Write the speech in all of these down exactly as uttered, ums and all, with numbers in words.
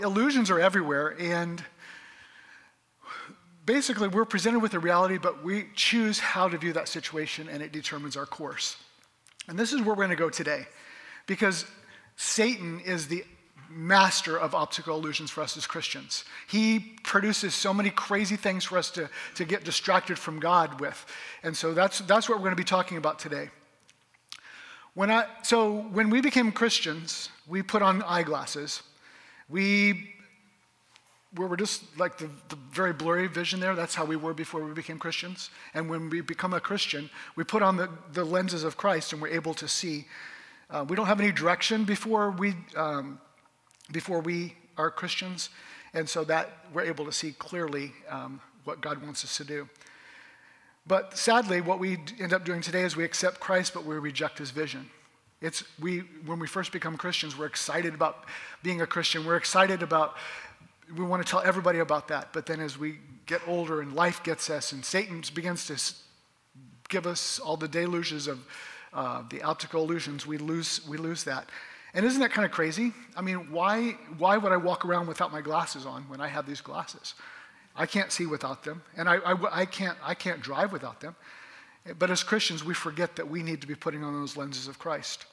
Illusions are everywhere, and basically we're presented with a reality, but we choose how to view that situation, and it determines our course. And this is where we're going to go today, because Satan is the master of optical illusions for us as Christians. He produces so many crazy things for us to, to get distracted from God with. And so that's that's what we're going to be talking about today. When I so when we became Christians, we put on eyeglasses. We we were just like the, the very blurry vision there. That's how we were before we became Christians. And when we become a Christian, we put on the, the lenses of Christ and we're able to see. Uh, we don't have any direction before we um, before we are Christians, and so that we're able to see clearly um, what God wants us to do. But sadly, what we end up doing today is we accept Christ, but we reject his vision. It's we when we first become Christians, we're excited about being a Christian. We're excited about, we want to tell everybody about that. But then as we get older and life gets us and Satan begins to give us all the delusions of uh, the optical illusions, we lose we lose that. And isn't that kind of crazy? I mean, why why would I walk around without my glasses on when I have these glasses? I can't see without them, and I, I, I can't I can't drive without them. But as Christians, we forget that we need to be putting on those lenses of Christ.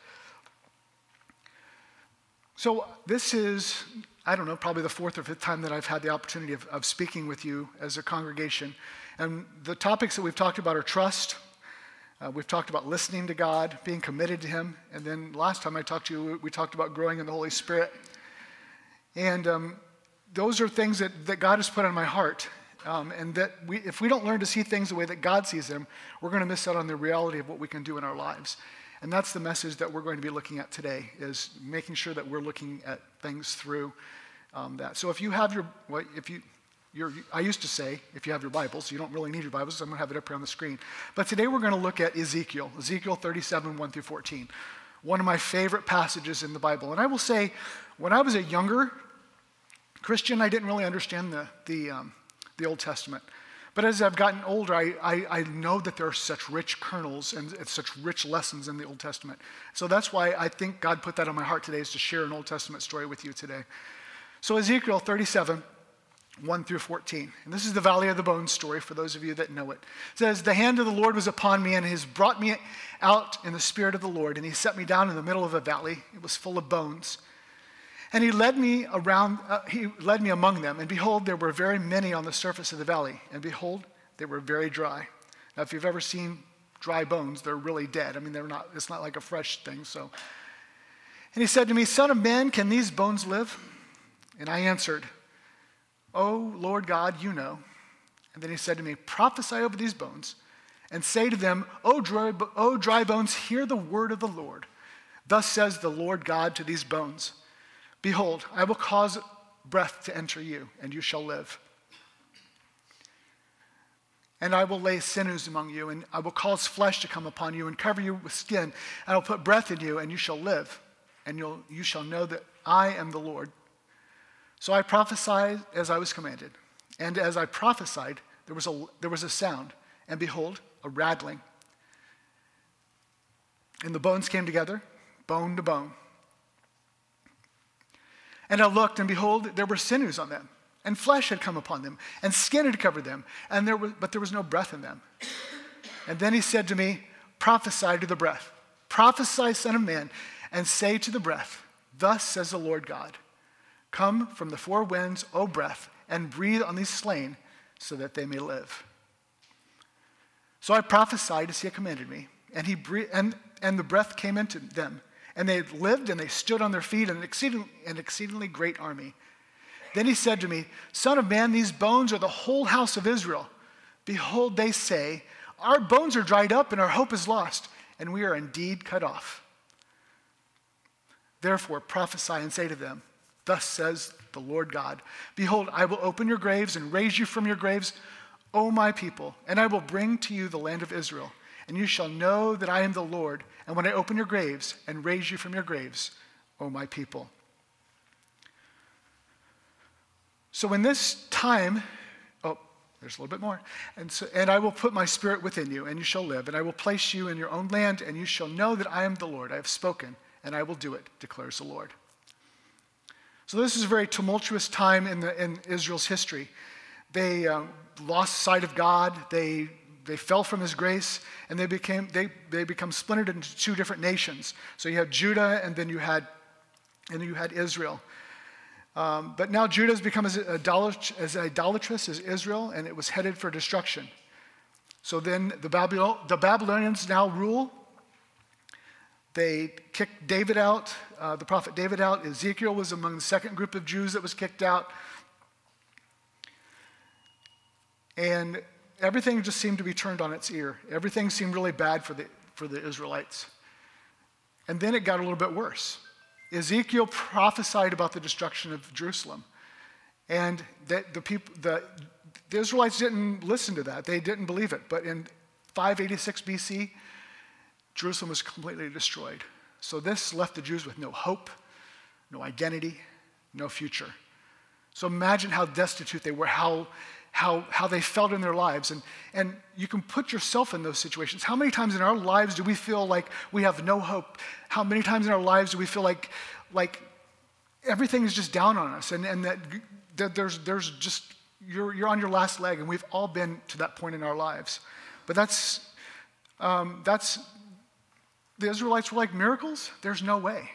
So this is, I don't know, probably the fourth or fifth time that I've had the opportunity of, of speaking with you as a congregation. And the topics that we've talked about are trust. Uh, we've talked about listening to God, being committed to him. And then last time I talked to you, we talked about growing in the Holy Spirit. And um, those are things that, that God has put on my heart. Um, and that we, if we don't learn to see things the way that God sees them, we're going to miss out on the reality of what we can do in our lives. And that's the message that we're going to be looking at today, is making sure that we're looking at things through um, that. So if you have your, well, if you, Your, I used to say, if you have your Bibles, you don't really need your Bibles, so I'm going to have it up here on the screen. But today we're going to look at Ezekiel, Ezekiel thirty-seven, one through fourteen. One of my favorite passages in the Bible. And I will say, when I was a younger Christian, I didn't really understand the the, um, the Old Testament. But as I've gotten older, I, I, I know that there are such rich kernels and such rich lessons in the Old Testament. So that's why I think God put that on my heart today, is to share an Old Testament story with you today. So Ezekiel thirty-seven, one through fourteen. And this is the Valley of the Bones story for those of you that know it. It says, "The hand of the Lord was upon me, and he has brought me out in the spirit of the Lord, and he set me down in the middle of a valley. It was full of bones. And he led me around, uh, he led me among them, and behold, there were very many on the surface of the valley, and behold, they were very dry." Now, if you've ever seen dry bones, they're really dead. I mean, they're not, it's not like a fresh thing, so. And he said to me, "Son of man, can these bones live?" And I answered, "Oh, Lord God, you know." And then he said to me, "Prophesy over these bones, and say to them, O dry, o dry bones, hear the word of the Lord. Thus says the Lord God to these bones, Behold, I will cause breath to enter you, and you shall live. And I will lay sinews among you, and I will cause flesh to come upon you, and cover you with skin, and I will put breath in you, and you shall live, and you'll, you shall know that I am the Lord." So I prophesied as I was commanded. And as I prophesied, there was a, there was a sound, and behold, a rattling. And the bones came together, bone to bone. And I looked, and behold, there were sinews on them, and flesh had come upon them, and skin had covered them, and there was, but there was no breath in them. And then he said to me, "Prophesy to the breath. Prophesy, son of man, and say to the breath, Thus says the Lord God, Come from the four winds, O breath, and breathe on these slain, so that they may live." So I prophesied as he had commanded me, and he breathed, and, and the breath came into them, and they lived, and they stood on their feet, an exceeding, an exceedingly great army. Then he said to me, "Son of man, these bones are the whole house of Israel. Behold, they say, Our bones are dried up, and our hope is lost, and we are indeed cut off. Therefore prophesy and say to them, Thus says the Lord God, Behold, I will open your graves and raise you from your graves, O my people, and I will bring to you the land of Israel, and you shall know that I am the Lord, and when I open your graves and raise you from your graves, O my people." So in this time, oh, there's a little bit more. And, so, and I will put my spirit within you, and you shall live, and I will place you in your own land, and you shall know that I am the Lord. I have spoken, and I will do it, declares the Lord. So this is a very tumultuous time in, the, in Israel's history. They um, lost sight of God. They they fell from His grace, and they became they they become splintered into two different nations. So you had Judah, and then you had and you had Israel. Um, but now Judah has become as idolat- as idolatrous as Israel, and it was headed for destruction. So then the Babylon, the Babylonians now rule. They kicked David out, uh, the prophet David out. Ezekiel was among the second group of Jews that was kicked out. And everything just seemed to be turned on its ear. Everything seemed really bad for the, for the Israelites. And then it got a little bit worse. Ezekiel prophesied about the destruction of Jerusalem. And that the, people, the, the Israelites didn't listen to that. They didn't believe it. But in five eighty-six B C, Jerusalem was completely destroyed. So this left the Jews with no hope, no identity, no future. So imagine how destitute they were, how, how, how they felt in their lives. And, and you can put yourself in those situations. How many times in our lives do we feel like we have no hope? How many times in our lives do we feel like, like everything is just down on us, and, and that, that there's, there's just, you're, you're on your last leg, and we've all been to that point in our lives. But that's, um, that's, the Israelites were like, miracles? There's no way.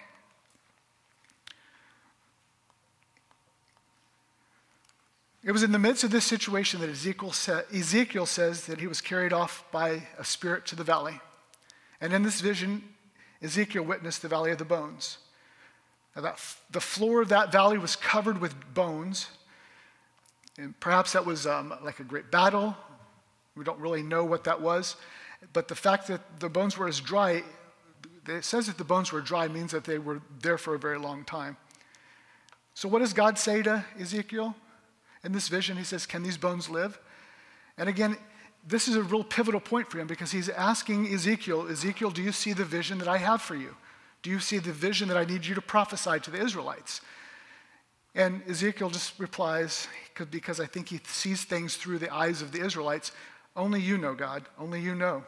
It was in the midst of this situation that Ezekiel, sa- Ezekiel says that he was carried off by a spirit to the valley. And in this vision, Ezekiel witnessed the valley of the bones. Now that, the floor of that valley was covered with bones. And perhaps that was um, like a great battle. We don't really know what that was. But the fact that the bones were as dry, it says that the bones were dry means that they were there for a very long time. So what does God say to Ezekiel? In this vision, he says, can these bones live? And again, this is a real pivotal point for him, because he's asking Ezekiel, Ezekiel, do you see the vision that I have for you? Do you see the vision that I need you to prophesy to the Israelites? And Ezekiel just replies, because I think he sees things through the eyes of the Israelites, only you know, God, only you know.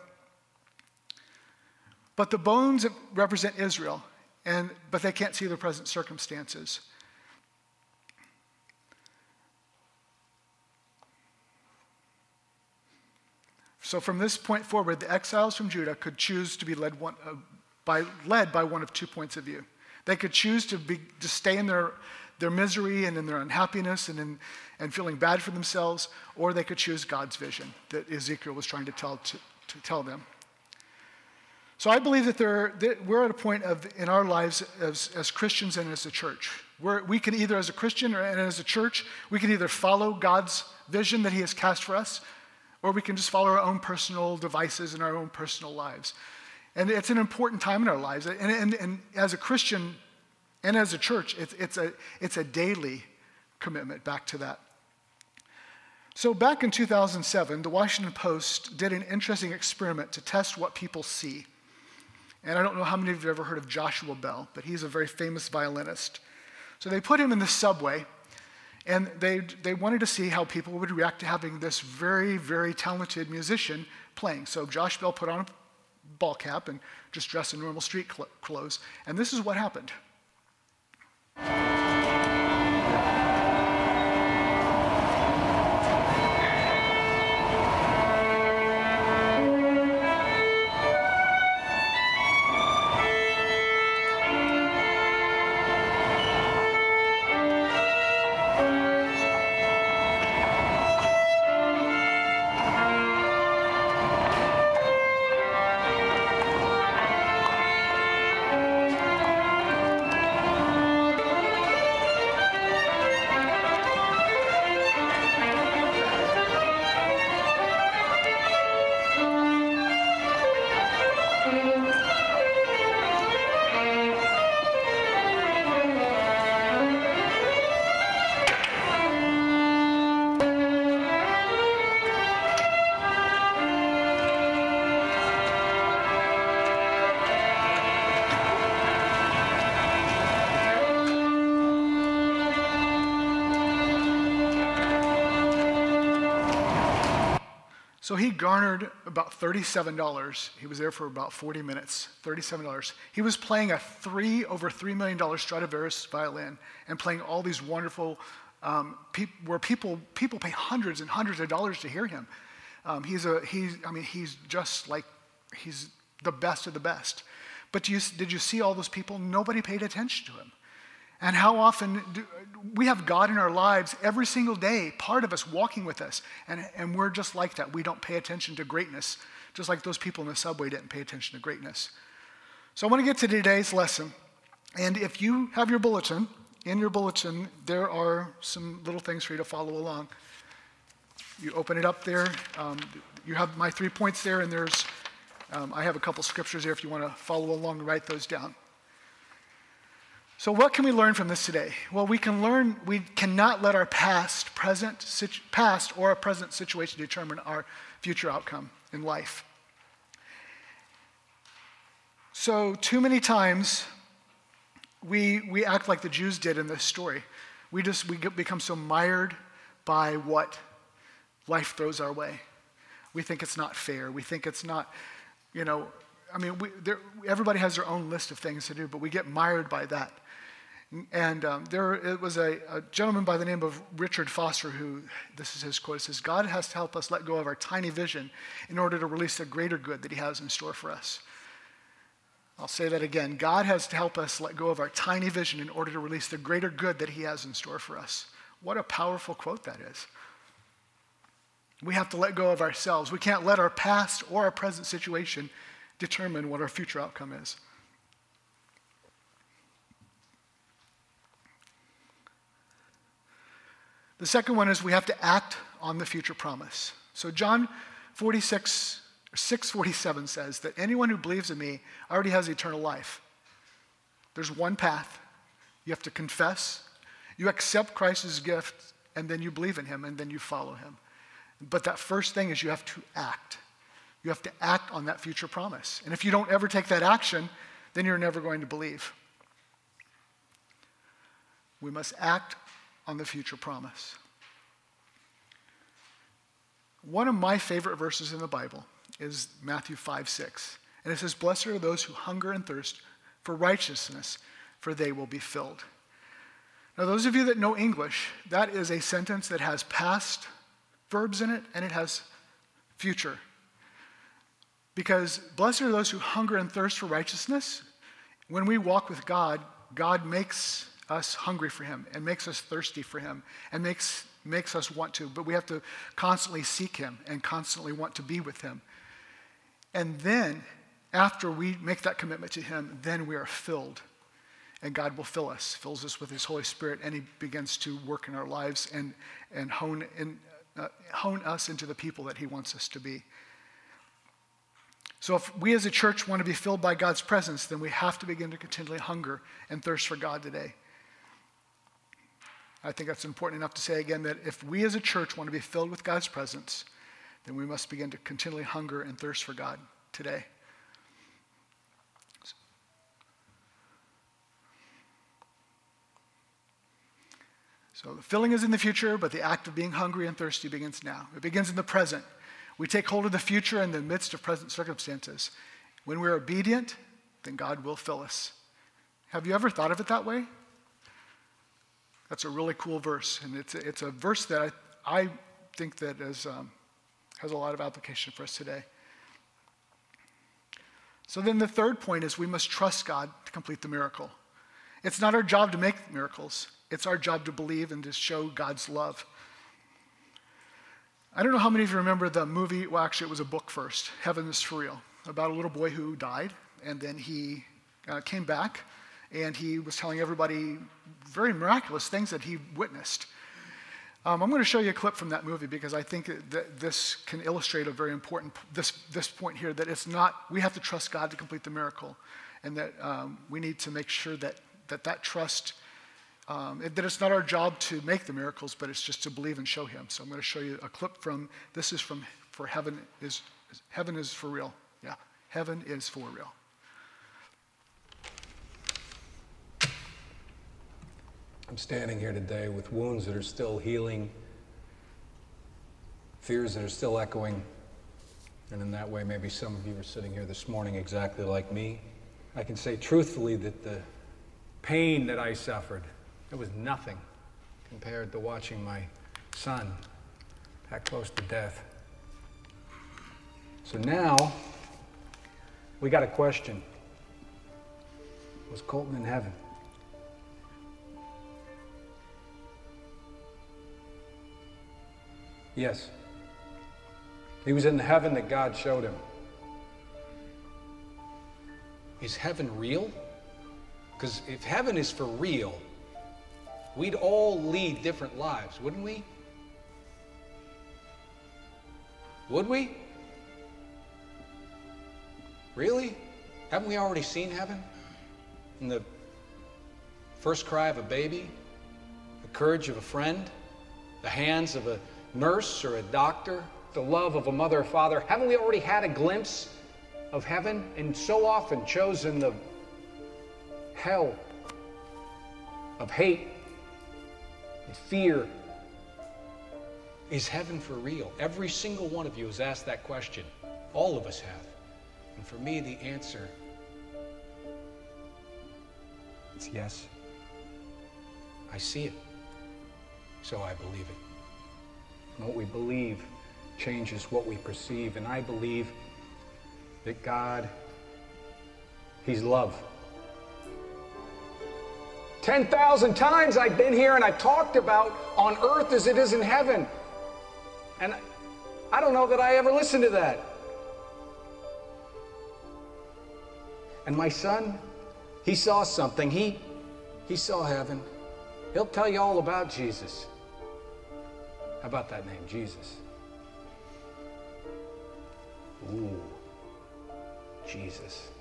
But the bones represent Israel, and but they can't see the present circumstances. So from this point forward, the exiles from Judah could choose to be led one, uh, by, led by one of two points of view. They could choose to, be, to stay in their, their misery and in their unhappiness and, in, and feeling bad for themselves, or they could choose God's vision that Ezekiel was trying to tell, to, to tell them. So I believe that, there, that we're at a point of, in our lives as, as Christians and as a church. We're, we can either, as a Christian or, and as a church, we can either follow God's vision that he has cast for us, or we can just follow our own personal devices in our own personal lives. And it's an important time in our lives. And, and, and as a Christian and as a church, it's, it's, a, it's a daily commitment back to that. So back in two thousand seven, the Washington Post did an interesting experiment to test what people see. And I don't know how many of you have ever heard of Joshua Bell, but he's a very famous violinist. So they put him in the subway, and they they wanted to see how people would react to having this very, very talented musician playing. So Josh Bell put on a ball cap and just dressed in normal street cl- clothes. And this is what happened. So he garnered about thirty-seven dollars. He was there for about forty minutes, thirty-seven dollars. He was playing a three, over three million dollars Stradivarius violin and playing all these wonderful, um, pe- where people people pay hundreds and hundreds of dollars to hear him. Um, he's a, he's, I mean, he's just like, he's the best of the best. But do you, did you see all those people? Nobody paid attention to him. And how often do we have God in our lives every single day, part of us walking with us, and, and we're just like that. We don't pay attention to greatness, just like those people in the subway didn't pay attention to greatness. So I want to get to today's lesson. And if you have your bulletin, in your bulletin, there are some little things for you to follow along. You open it up there. Um, you have my three points there, and there's, um, I have a couple scriptures there if you want to follow along and write those down. So what can we learn from this today? Well, we can learn we cannot let our past, present, situ- past or a present situation determine our future outcome in life. So too many times we we act like the Jews did in this story. We just we get, become so mired by what life throws our way. We think it's not fair. We think it's not, you know, I mean, we, there, everybody has their own list of things to do, but we get mired by that. And um, there it was a, a gentleman by the name of Richard Foster who, this is his quote, says, God has to help us let go of our tiny vision in order to release the greater good that he has in store for us. I'll say that again. God has to help us let go of our tiny vision in order to release the greater good that he has in store for us. What a powerful quote that is. We have to let go of ourselves. We can't let our past or our present situation determine what our future outcome is. The second one is we have to act on the future promise. So John forty-six, six forty-seven says that anyone who believes in me already has eternal life. There's one path. You have to confess, you accept Christ's gift, and then you believe in him, and then you follow him. But that first thing is you have to act. You have to act on that future promise. And if you don't ever take that action, then you're never going to believe. We must act on the future promise. One of my favorite verses in the Bible is Matthew five six. And it says, blessed are those who hunger and thirst for righteousness, for they will be filled. Now, those of you that know English, that is a sentence that has past verbs in it, and it has future. Because blessed are those who hunger and thirst for righteousness. When we walk with God, God makes us hungry for him and makes us thirsty for him and makes, makes us want to. But we have to constantly seek him and constantly want to be with him. And then, after we make that commitment to him, then we are filled. And God will fill us, fills us with his Holy Spirit, and he begins to work in our lives and, and hone in, Uh, hone us into the people that he wants us to be. So if we as a church want to be filled by God's presence, then we have to begin to continually hunger and thirst for God today. I think that's important enough to say again that if we as a church want to be filled with God's presence, then we must begin to continually hunger and thirst for God today. So the filling is in the future, but the act of being hungry and thirsty begins now. It begins in the present. We take hold of the future in the midst of present circumstances. When we're obedient, then God will fill us. Have you ever thought of it that way? That's a really cool verse, and it's a, it's a verse that I, I think that is, um, has a lot of application for us today. So then the third point is we must trust God to complete the miracle. It's not our job to make miracles. It's our job to believe and to show God's love. I don't know how many of you remember the movie, well actually it was a book first, Heaven is for Real, about a little boy who died, and then he uh, came back, and he was telling everybody very miraculous things that he witnessed. Um, I'm going to show you a clip from that movie because I think that this can illustrate a very important, this, this point here, that it's not, we have to trust God to complete the miracle, and that um, we need to make sure that that, that trust Um, that it's not our job to make the miracles, but it's just to believe and show him. So I'm going to show you a clip from, this is from, for Heaven is, Heaven is for Real. Yeah, Heaven is for Real. I'm standing here today with wounds that are still healing, fears that are still echoing And in that way, maybe some of you are sitting here this morning exactly like me. I can say truthfully that the pain that I suffered, it was nothing compared to watching my son that close to death. So now, we got a question. Was Colton in heaven? Yes. He was in the heaven that God showed him. Is heaven real? Because if heaven is for real, we'd all lead different lives, wouldn't we? Would we? Really? Haven't we already seen heaven? In the first cry of a baby, the courage of a friend, the hands of a nurse or a doctor, the love of a mother or father. Haven't we already had a glimpse of heaven and so often chosen the hell of hate and fear? Is heaven for real? Every single one of you has asked that question. All of us have. And for me, the answer is yes. I see it, so I believe it. And what we believe changes what we perceive. And I believe that God, He's love. ten thousand times I've been here and I've talked about on earth as it is in heaven. And I don't know that I ever listened to that. And my son, he saw something. He, he saw heaven. He'll tell you all about Jesus. How about that name, Jesus? Ooh, Jesus.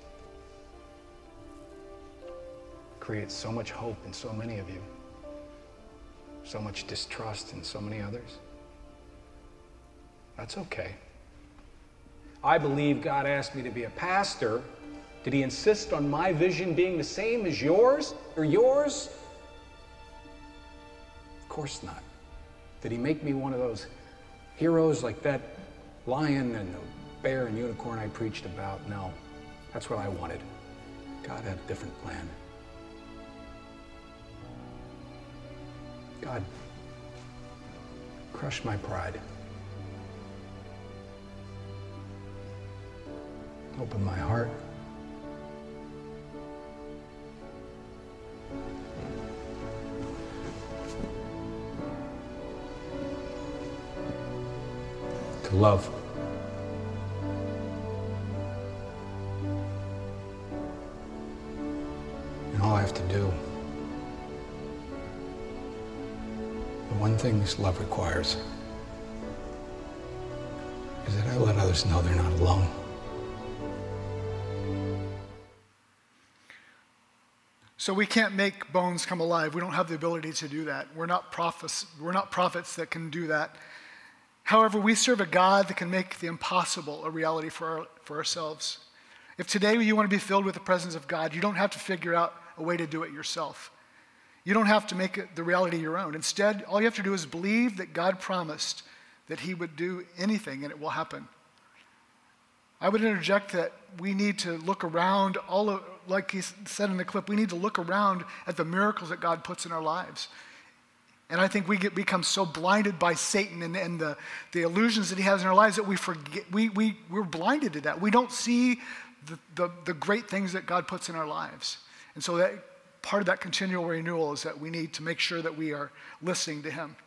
Creates so much hope in so many of you. So much distrust in so many others. That's okay. I believe God asked me to be a pastor. Did He insist on my vision being the same as yours or yours? Of course not. Did He make me one of those heroes like that lion and the bear and unicorn I preached about? No. That's what I wanted. God had a different plan. God, crush my pride. Open my heart. To love. And all I have to do, the one thing this love requires, is that I let others know they're not alone. So we can't make bones come alive. We don't have the ability to do that. We're not prophets, we're not prophets that can do that. However, we serve a God that can make the impossible a reality for, our, for ourselves. If today you want to be filled with the presence of God, you don't have to figure out a way to do it yourself. You don't have to make it the reality your own. Instead, all you have to do is believe that God promised that He would do anything and it will happen. I would interject that we need to look around, all of, like he said in the clip, we need to look around at the miracles that God puts in our lives. And I think we get become so blinded by Satan and, and the, the illusions that he has in our lives that we forget, we, we, we're blinded to that. We don't see the, the, the great things that God puts in our lives. And so that part of that continual renewal is that we need to make sure that we are listening to Him.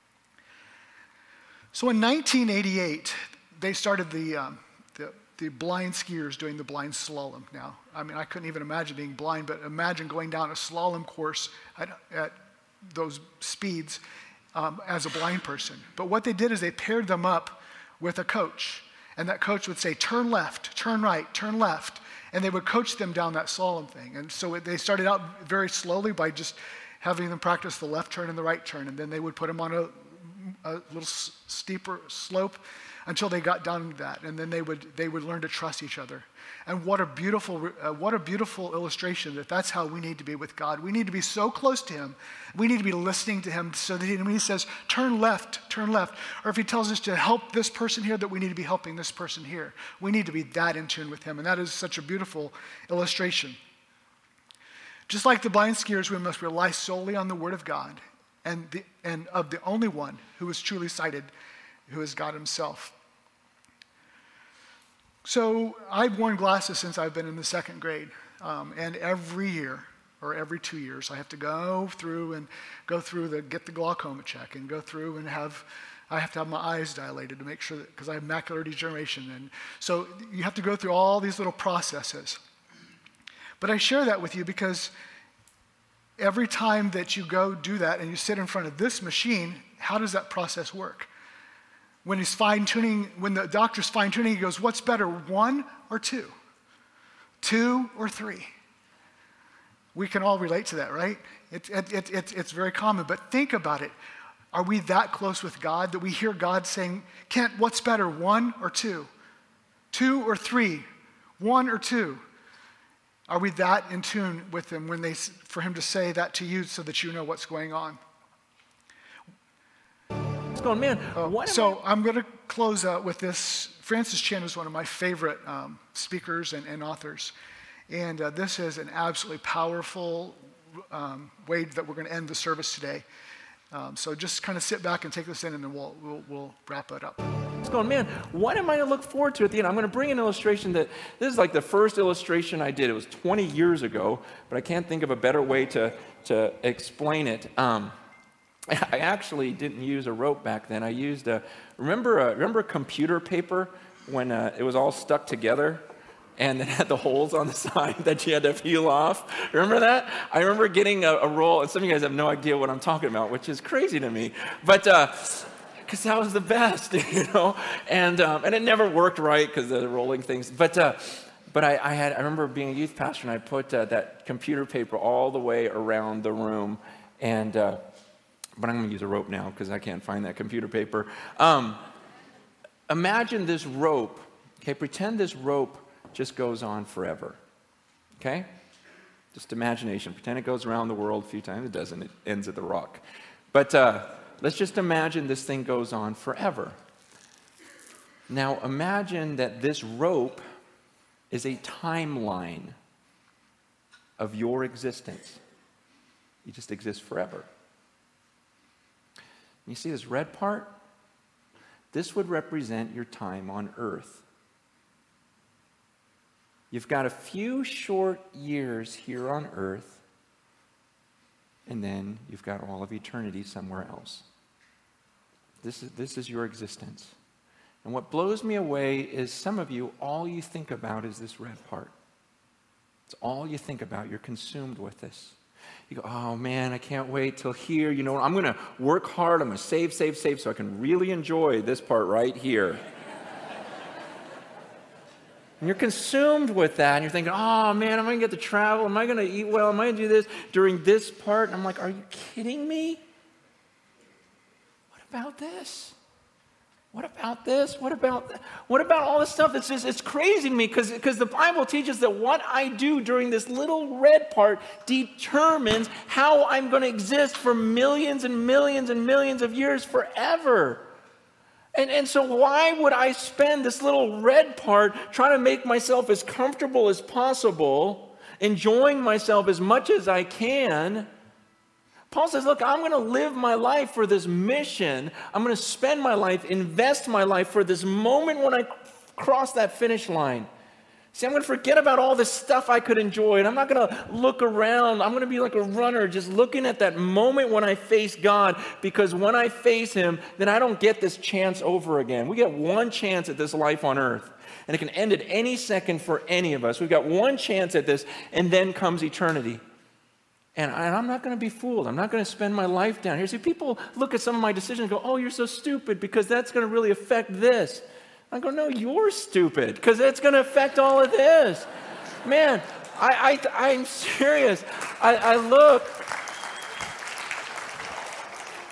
So in nineteen eighty-eight, they started the, um, the, the blind skiers doing the blind slalom now. I mean, I couldn't even imagine being blind, but imagine going down a slalom course at, at those speeds um, as a blind person. But what they did is they paired them up with a coach. And that coach would say, turn left, turn right, turn left. And they would coach them down that slalom thing. And so they started out very slowly by just having them practice the left turn and the right turn. And then they would put them on a a little s- steeper slope until they got down to that, and then they would they would learn to trust each other. And what a beautiful uh, what a beautiful illustration that that's how we need to be with God. We need to be so close to him. We need to be listening to him so that he, when he says, turn left, turn left, or if he tells us to help this person here, that we need to be helping this person here. We need to be that in tune with him, and that is such a beautiful illustration. Just like the blind skiers, we must rely solely on the word of God and, the, and of the only one who is truly sighted, who is God himself. So I've worn glasses since I've been in the second grade, um, and every year or every two years I have to go through and go through the get the glaucoma check and go through and have I have to have my eyes dilated to make sure that, because I have macular degeneration, and so you have to go through all these little processes. But I share that with you because every time that you go do that and you sit in front of this machine, how does that process work? When he's fine-tuning, when the doctor's fine-tuning, he goes, what's better, one or two? Two or three? We can all relate to that, right? It, it, it, it, it's very common, but think about it. Are we that close with God that we hear God saying, Kent, what's better, one or two? Two or three? One or two? Are we that in tune with him when they, for him to say that to you so that you know what's going on? It's going, man, Oh, what am so I'm going to close out with this. Francis Chan is one of my favorite um, speakers and, and authors. And uh, this is an absolutely powerful um, way that we're going to end the service today. Um, so just kind of sit back and take this in, and then we'll, we'll, we'll wrap it up. It's going, man, what am I to look forward to at the end? I'm going to bring an illustration that, this is like the first illustration I did. It was twenty years ago, but I can't think of a better way to, to explain it. Um, I actually didn't use a rope back then. I used a, remember a, remember computer paper when uh, it was all stuck together? And it had the holes on the side that you had to peel off. Remember that? I remember getting a, a roll, and some of you guys have no idea what I'm talking about, which is crazy to me. But, because uh, that was the best, you know? And um, and it never worked right because of the rolling things. But uh, but I, I had I remember being a youth pastor, and I put uh, that computer paper all the way around the room. And, uh, but I'm going to use a rope now because I can't find that computer paper. Um, imagine this rope. Okay, pretend this rope just goes on forever, okay? Just imagination. Pretend it goes around the world a few times. It doesn't. It ends at the rock. But uh, let's just imagine this thing goes on forever. Now imagine that this rope is a timeline of your existence. You just exist forever. You see this red part? This would represent your time on earth. You've got a few short years here on earth, and then you've got all of eternity somewhere else. This is, this is your existence. And what blows me away is some of you, all you think about is this red part. It's all you think about. You're consumed with this. You go, oh man, I can't wait till here. You know, I'm going to work hard. I'm going to save, save, save so I can really enjoy this part right here. And you're consumed with that, and you're thinking, oh man, am I going to get to travel? Am I going to eat well? Am I going to do this during this part? And I'm like, are you kidding me? What about this? What about this? What about th- what about all this stuff? That's just, it's crazy to me because because the Bible teaches that what I do during this little red part determines how I'm going to exist for millions and millions and millions of years forever. And, and so why would I spend this little red part trying to make myself as comfortable as possible, enjoying myself as much as I can? Paul says, look, I'm going to live my life for this mission. I'm going to spend my life, invest my life for this moment when I cross that finish line. See, I'm going to forget about all this stuff I could enjoy, and I'm not going to look around. I'm going to be like a runner just looking at that moment when I face God, because when I face him, then I don't get this chance over again. We get one chance at this life on earth, and it can end at any second for any of us. We've got one chance at this, and then comes eternity. And, I, and I'm not going to be fooled. I'm not going to spend my life down here. See, people look at some of my decisions and go, oh, you're so stupid because that's going to really affect this. I go, no, you're stupid because it's going to affect all of this. Man, I, I, I'm serious. I, I look.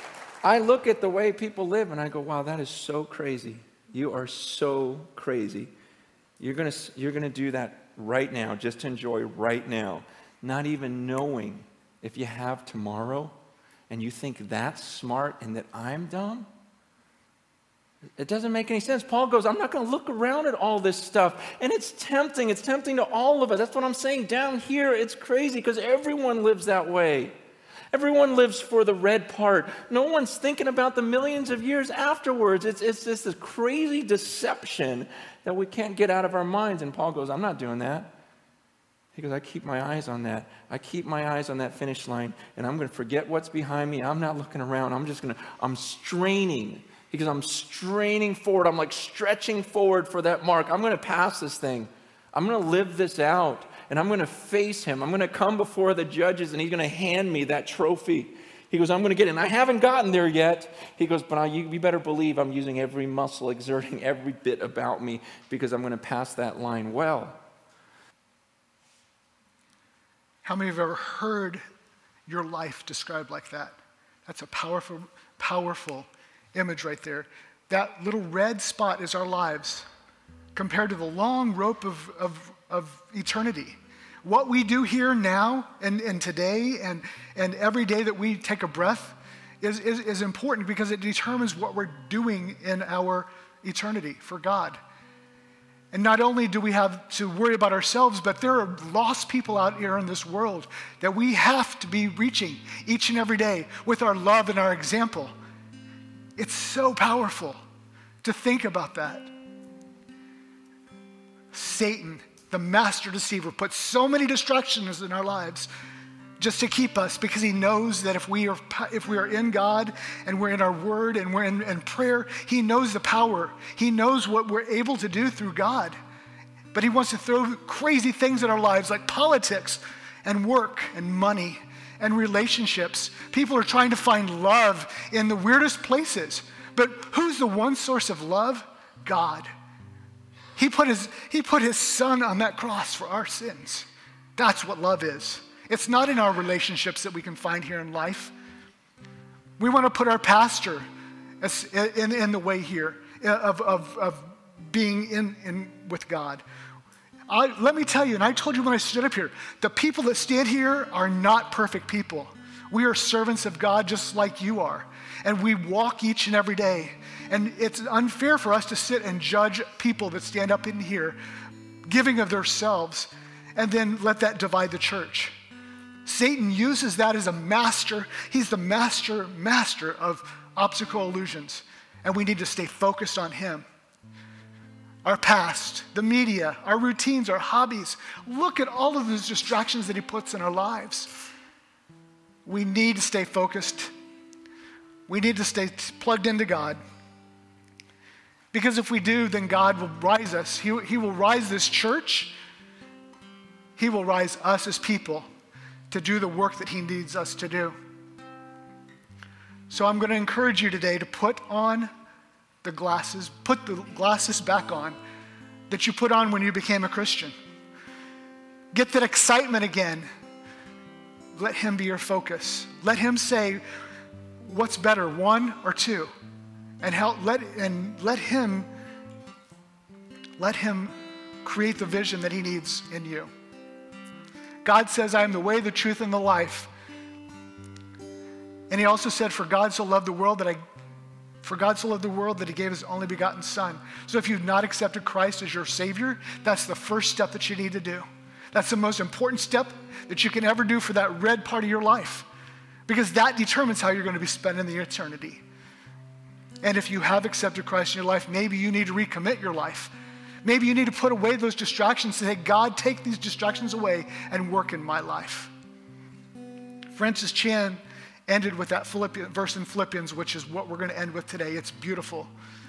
I look at the way people live and I go, wow, that is so crazy. You are so crazy. You're going to you're going to do that right now, just to enjoy right now, not even knowing if you have tomorrow, and you think that's smart and that I'm dumb? It doesn't make any sense. Paul goes, I'm not going to look around at all this stuff. And it's tempting. It's tempting to all of us. That's what I'm saying. Down here, it's crazy because everyone lives that way. Everyone lives for the red part. No one's thinking about the millions of years afterwards. It's, it's just this crazy deception that we can't get out of our minds. And Paul goes, I'm not doing that. He goes, I keep my eyes on that. I keep my eyes on that finish line, and I'm going to forget what's behind me. I'm not looking around. I'm just going to, I'm straining. Because I'm straining forward. I'm like stretching forward for that mark. I'm going to pass this thing. I'm going to live this out. And I'm going to face him. I'm going to come before the judges, and he's going to hand me that trophy. He goes, I'm going to get it. And I haven't gotten there yet. He goes, but I, you, you better believe I'm using every muscle, exerting every bit about me, because I'm going to pass that line well. How many of you have ever heard your life described like that? That's a powerful, powerful image right there. That little red spot is our lives compared to the long rope of, of, of eternity. What we do here now and, and today and, and every day that we take a breath is, is, is important because it determines what we're doing in our eternity for God. And not only do we have to worry about ourselves, but there are lost people out here in this world that we have to be reaching each and every day with our love and our example. It's so powerful to think about that. Satan, the master deceiver, puts so many distractions in our lives just to keep us, because he knows that if we are if we are in God and we're in our word and we're in, in prayer, he knows the power. He knows what we're able to do through God. But he wants to throw crazy things in our lives like politics and work and money and relationships. People are trying to find love in the weirdest places. But who's the one source of love? God. He put his, he put his son on that cross for our sins. That's what love is. It's not in our relationships that we can find here in life. We want to put our pastor as, in, in the way here of, of, of being in, in with God. I, let me tell you, and I told you when I stood up here, the people that stand here are not perfect people. We are servants of God just like you are. And we walk each and every day. And it's unfair for us to sit and judge people that stand up in here, giving of themselves, and then let that divide the church. Satan uses that as a master. He's the master, master of optical illusions. And we need to stay focused on him. Our past, the media, our routines, our hobbies. Look at all of those distractions that he puts in our lives. We need to stay focused. We need to stay plugged into God. Because if we do, then God will rise us. He, he will rise this church. He will rise us as people to do the work that he needs us to do. So I'm going to encourage you today to put on the glasses, put the glasses back on that you put on when you became a Christian. Get that excitement again. Let him be your focus. Let him say, what's better, one or two? And help let and let him let him create the vision that he needs in you. God says, I am the way, the truth, and the life. And he also said, for God so loved the world that I For God so loved the world that he gave his only begotten son. So if you've not accepted Christ as your Savior, that's the first step that you need to do. That's the most important step that you can ever do for that red part of your life. Because that determines how you're going to be spending the eternity. And if you have accepted Christ in your life, maybe you need to recommit your life. Maybe you need to put away those distractions and say, God, take these distractions away and work in my life. Francis Chan ended with that Philippians, verse in Philippians, which is what we're going to end with today. It's beautiful.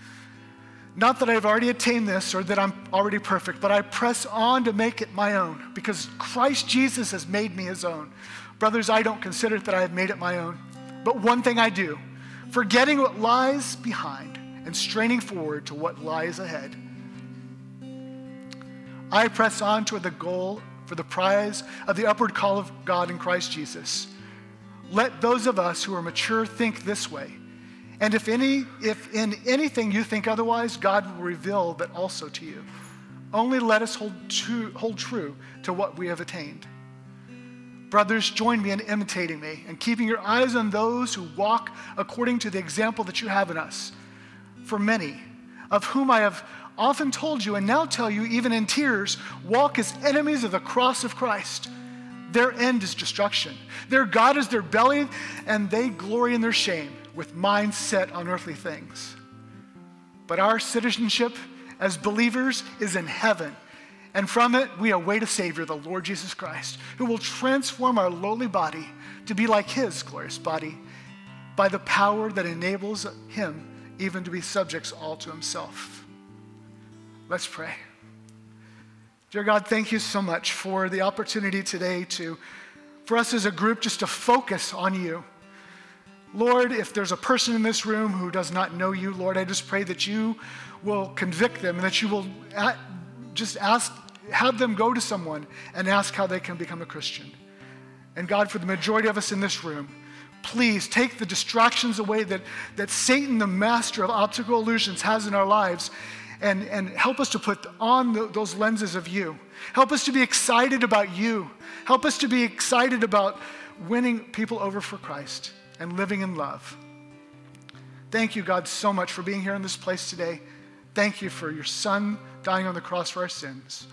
Not that I've already attained this or that I'm already perfect, but I press on to make it my own because Christ Jesus has made me his own. Brothers, I don't consider that I have made it my own, but one thing I do, forgetting what lies behind and straining forward to what lies ahead. I press on toward the goal for the prize of the upward call of God in Christ Jesus. Let those of us who are mature think this way. And if any, if in anything you think otherwise, God will reveal that also to you. Only let us hold true, hold true to what we have attained. Brothers, join me in imitating me and keeping your eyes on those who walk according to the example that you have in us. For many, of whom I have often told you and now tell you even in tears, walk as enemies of the cross of Christ. Their end is destruction. Their God is their belly, and they glory in their shame, with minds set on earthly things. But our citizenship as believers is in heaven, and from it we await a Savior, the Lord Jesus Christ, who will transform our lowly body to be like his glorious body by the power that enables him even to be subjects all to himself. Let's pray. Dear God, thank you so much for the opportunity today to, for us as a group, just to focus on you. Lord, if there's a person in this room who does not know you, Lord, I just pray that you will convict them and that you will just ask, have them go to someone and ask how they can become a Christian. And God, for the majority of us in this room, please take the distractions away that, that Satan, the master of optical illusions, has in our lives, and, and help us to put on the, those lenses of you. Help us to be excited about you. Help us to be excited about winning people over for Christ and living in love. Thank you, God, so much for being here in this place today. Thank you for your Son dying on the cross for our sins.